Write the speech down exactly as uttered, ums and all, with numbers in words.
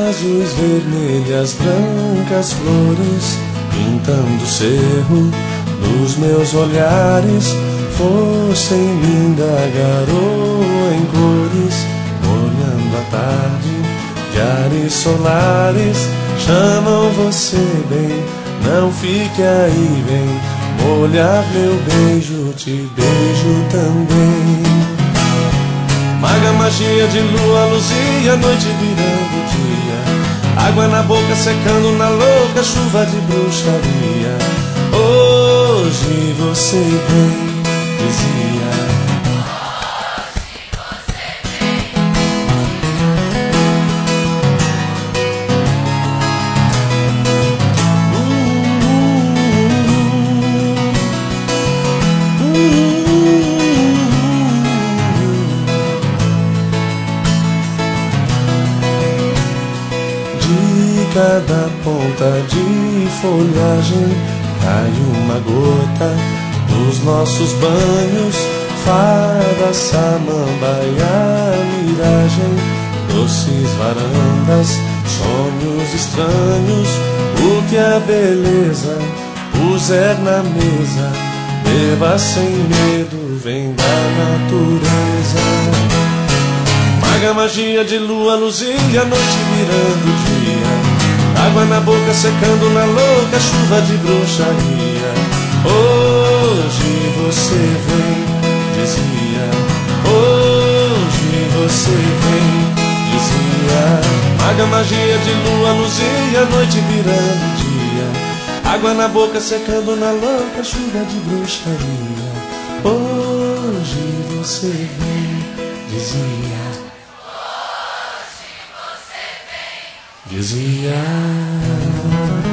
azuis, vermelhas, brancas flores, pintando o cerro nos meus olhares. Fossem linda garoa em cores, olhando a tarde de ares solares. Chamam você bem, não fique aí, vem molhar meu beijo, te beijo também. Maga magia de lua, luzia, noite virando dia, água na boca secando na louca chuva de bruxaria. Hoje você vem, dizia. Cada ponta de folhagem cai uma gota dos nossos banhos. Fada, samambaia, miragem, doces varandas, sonhos estranhos. O que a beleza puser na mesa, beba sem medo, vem da natureza. Maga magia de lua, luzia, noite virando dia, água na boca secando na louca chuva de bruxaria. Hoje você vem, dizia. Hoje você vem, dizia. Maga magia de lua, luzia, noite virando dia, água na boca secando na louca chuva de bruxaria. Hoje você vem, dizia. Dizia.